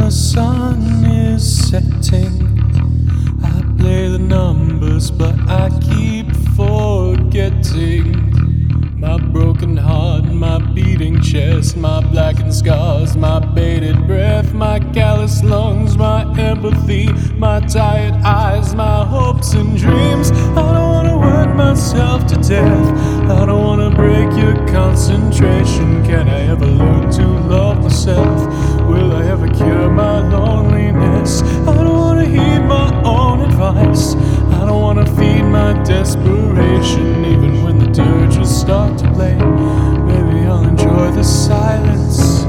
the sun is setting, I play the numbers, but I keep forgetting. My broken heart, my beating chest, my blackened scars, my bated breath, my callous lungs, my empathy, my tired eyes, my hopes and dreams. I don't wanna work myself to death, I don't wanna break your concentration. Can I ever learn to love myself? Will I ever cure my loneliness? I don't wanna heed my own advice, I don't wanna feed my desperation. Even when the dirges start to play, maybe I'll enjoy the silence.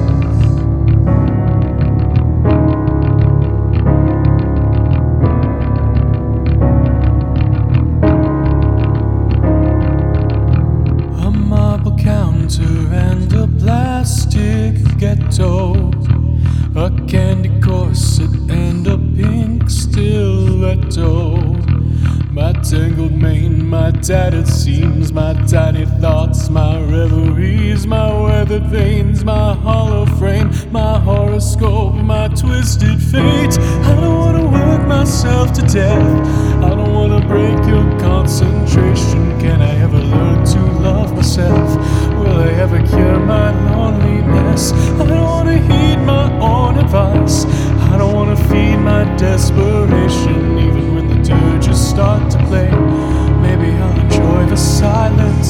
A marble counter and a plastic ghetto, a candy corset and a pink stiletto. My tangled mane, my tattered seams, my tiny thoughts, my reveries, my weathered veins, my hollow frame, my horoscope, my twisted fate. I don't wanna work myself to death, I don't wanna break your concentration. Can I ever learn to love myself? Will I ever cure my loneliness? I don't wanna heed my own advice, I don't wanna feed my desperation. Even when the dirges start to play, maybe I'll enjoy the silence.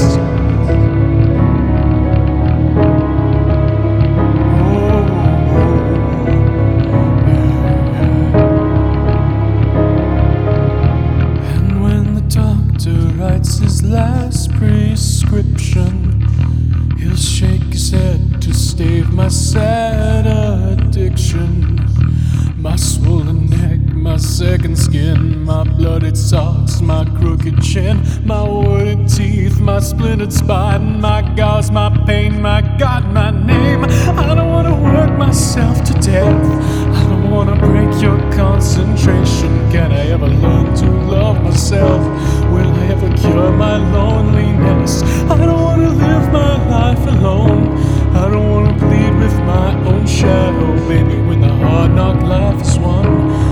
And when the doctor writes his last prescription, he'll shake his head to stave my sad addiction. My swollen neck, my second skin, my blooded socks, my crooked chin, my wooded teeth, my splintered spine, my gauze, my pain, my God, my name. I don't wanna work myself to death, I don't wanna break your concentration. Can I ever learn to love myself? Will I ever cure my loneliness? I don't wanna live my life alone, I don't wanna plead with my own shadow. Baby, when the hard knock life is won,